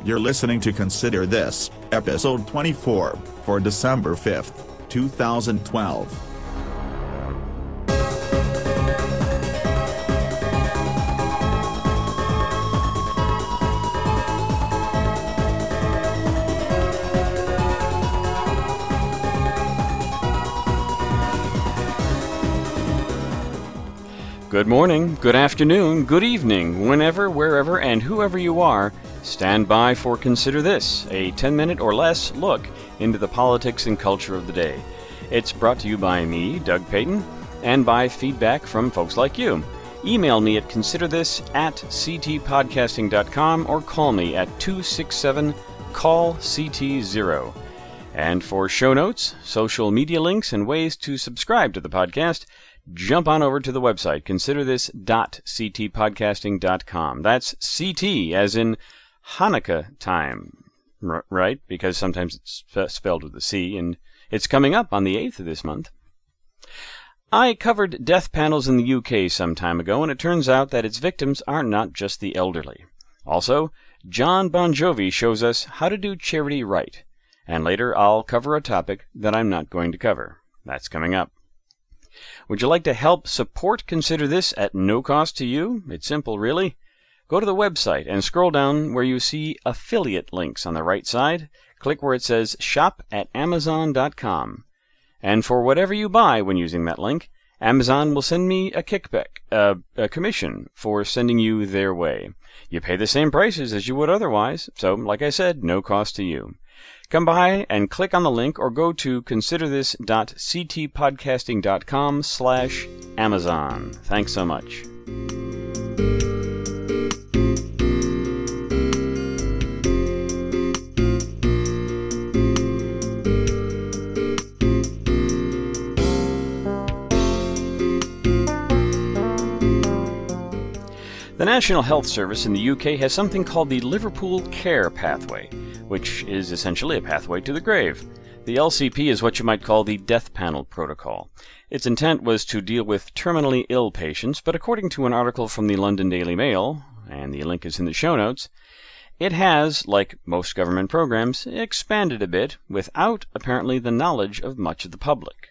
You're listening to Consider This, episode 24, for December 5th, 2012. Good morning, good afternoon, good evening, whenever, wherever, and whoever you are, stand by for Consider This, a 10-minute or less look into the politics and culture of the day. It's brought to you by me, Doug Payton, and by feedback from folks like you. Email me at considerthis@ctpodcasting.com or call me at 267-CALL-CT0. And for show notes, social media links, and ways to subscribe to the podcast, jump on over to the website, considerthis.ctpodcasting.com. That's CT, as in Hanukkah time, right? Because sometimes it's spelled with a C, and it's coming up on the 8th of this month. I covered death panels in the UK some time ago, and it turns out that its victims are not just the elderly. Also, Jon Bon Jovi shows us how to do charity right. And later I'll cover a topic that I'm not going to cover. That's coming up. Would you like to help support Consider This at no cost to you? It's simple, really. Go to the website and scroll down where you see affiliate links on the right side. Click where it says Shop at Amazon.com. And for whatever you buy when using that link, Amazon will send me a kickback, a commission for sending you their way. You pay the same prices as you would otherwise, so like I said, no cost to you. Come by and click on the link or go to considerthis.ctpodcasting.com/Amazon. Thanks so much. The National Health Service in the UK has something called the Liverpool Care Pathway, which is essentially a pathway to the grave. The LCP is what you might call the death panel protocol. Its intent was to deal with terminally ill patients, but according to an article from the London Daily Mail, and the link is in the show notes, it has, like most government programs, expanded a bit without apparently the knowledge of much of the public.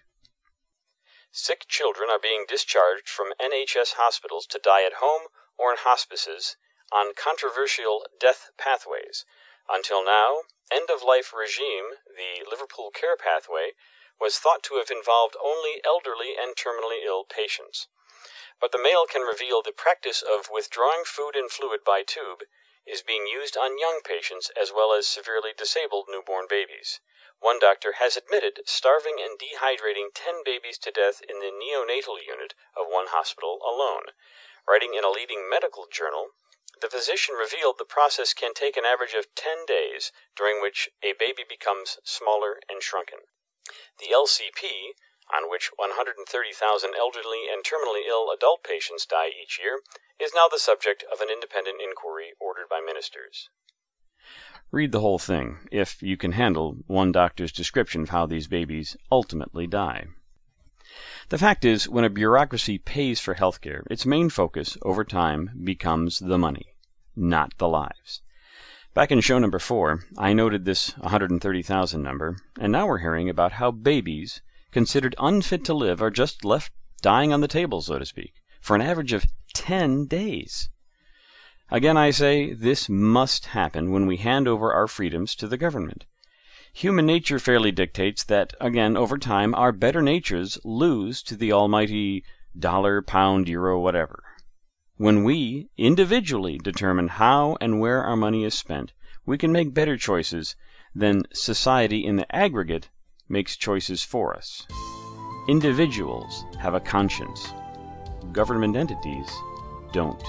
Sick children are being discharged from NHS hospitals to die at home or in hospices on controversial death pathways. Until now, end-of-life regime, the Liverpool Care Pathway, was thought to have involved only elderly and terminally ill patients. But the Mail can reveal the practice of withdrawing food and fluid by tube is being used on young patients as well as severely disabled newborn babies. One doctor has admitted starving and dehydrating 10 babies to death in the neonatal unit of one hospital alone. Writing in a leading medical journal, the physician revealed the process can take an average of 10 days, during which a baby becomes smaller and shrunken. The LCP, on which 130,000 elderly and terminally ill adult patients die each year, is now the subject of an independent inquiry ordered by ministers. Read the whole thing, if you can handle one doctor's description of how these babies ultimately die. The fact is, when a bureaucracy pays for healthcare, its main focus, over time, becomes the money, not the lives. Back in show number 4, I noted this 130,000 number, and now we're hearing about how babies, considered unfit to live, are just left dying on the table, so to speak, for an average of 10 days. Again, I say, this must happen when we hand over our freedoms to the government. Human nature fairly dictates that, again, over time, our better natures lose to the almighty dollar, pound, euro, whatever. When we, individually, determine how and where our money is spent, we can make better choices than society in the aggregate makes choices for us. Individuals have a conscience. Government entities don't.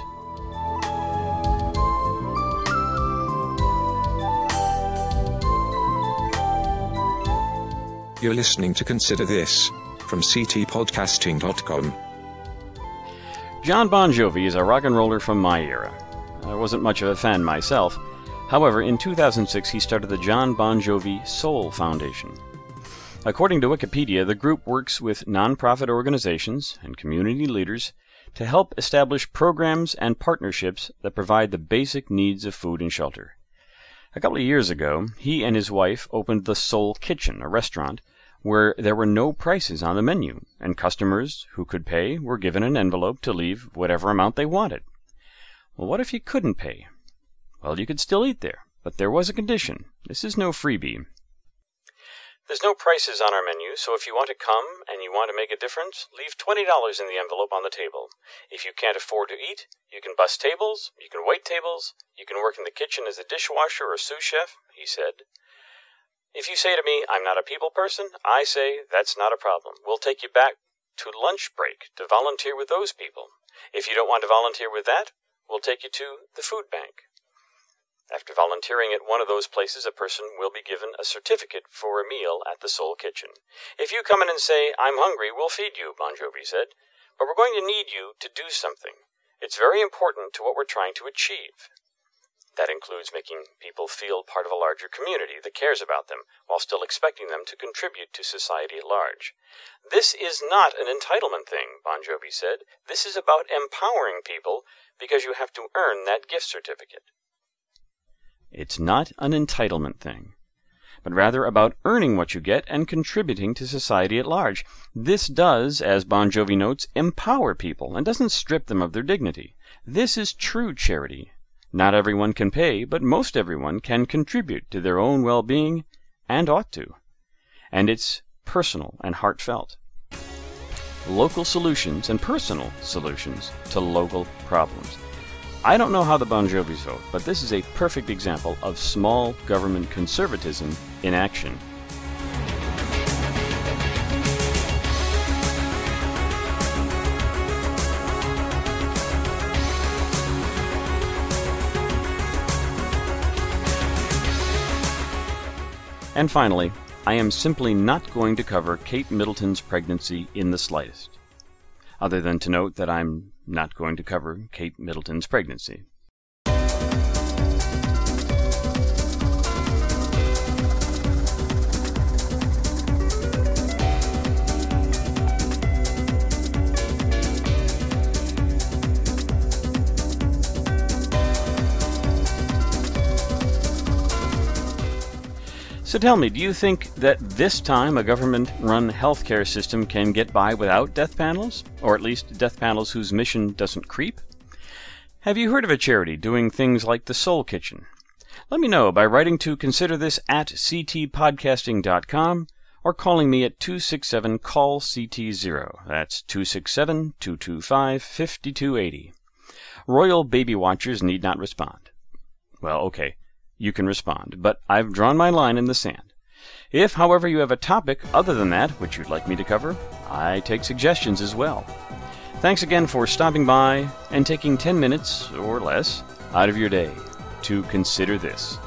You're listening to Consider This from ctpodcasting.com. Jon Bon Jovi is a rock and roller from my era. I wasn't much of a fan myself. However, in 2006 he started the Jon Bon Jovi Soul Foundation. According to Wikipedia, the group works with nonprofit organizations and community leaders to help establish programs and partnerships that provide the basic needs of food and shelter. A couple of years ago, he and his wife opened the Soul Kitchen, a restaurant, where there were no prices on the menu, and customers who could pay were given an envelope to leave whatever amount they wanted. Well, what if you couldn't pay? Well, you could still eat there, but there was a condition. This is no freebie. There's no prices on our menu, so if you want to come and you want to make a difference, leave $20 in the envelope on the table. If you can't afford to eat, you can bus tables, you can wait tables, you can work in the kitchen as a dishwasher or sous chef, he said. If you say to me, I'm not a people person, I say, that's not a problem. We'll take you back to lunch break to volunteer with those people. If you don't want to volunteer with that, we'll take you to the food bank. After volunteering at one of those places, a person will be given a certificate for a meal at the Soul Kitchen. If you come in and say, I'm hungry, we'll feed you, Bon Jovi said. But we're going to need you to do something. It's very important to what we're trying to achieve. That includes making people feel part of a larger community that cares about them, while still expecting them to contribute to society at large. This is not an entitlement thing, Bon Jovi said. This is about empowering people because you have to earn that gift certificate. It's not an entitlement thing, but rather about earning what you get and contributing to society at large. This does, as Bon Jovi notes, empower people and doesn't strip them of their dignity. This is true charity. Not everyone can pay, but most everyone can contribute to their own well-being, and ought to. And it's personal and heartfelt. Local solutions and personal solutions to local problems. I don't know how the Bon Jovis vote, but this is a perfect example of small government conservatism in action. And finally, I am simply not going to cover Kate Middleton's pregnancy in the slightest, other than to note that I'm not going to cover Kate Middleton's pregnancy. So tell me, do you think that this time a government-run healthcare system can get by without death panels? Or at least death panels whose mission doesn't creep? Have you heard of a charity doing things like the Soul Kitchen? Let me know by writing to considerthis@ctpodcasting.com or calling me at 267-CALL-CT0. That's 267-225-5280. Royal baby watchers need not respond. Well, okay. You can respond, but I've drawn my line in the sand. If, however, you have a topic other than that which you'd like me to cover, I take suggestions as well. Thanks again for stopping by and taking 10 minutes, or less, out of your day to consider this.